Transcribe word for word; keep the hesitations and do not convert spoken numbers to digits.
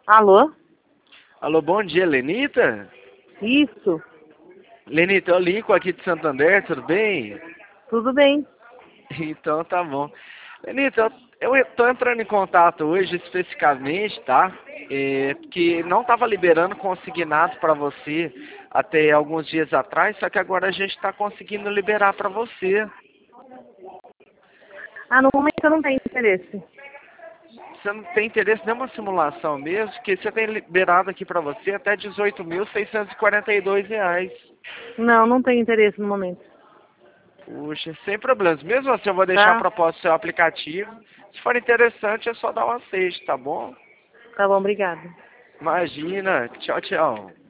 Alô? Alô, bom dia, Lenita? Isso, Lenita, eu Lincoln aqui de Santander, tudo bem? tudo bem. Então tá bom. Lenita, eu estou entrando em contato hoje especificamente, tá? É, que não estava liberando consignado para você até alguns dias atrás, só que agora a gente está conseguindo liberar para você. Ah, no momento eu não tenho interesse. Você não tem interesse em nenhuma simulação mesmo, que você tem liberado aqui para você até dezoito mil seiscentos e quarenta e dois reais. Não, não tenho interesse no momento. Puxa, sem problemas. Mesmo assim, eu vou deixar a Tá? proposta do seu aplicativo. Se for interessante, é só dar um aceite, tá bom? Tá bom, obrigada. Imagina. Tchau, tchau.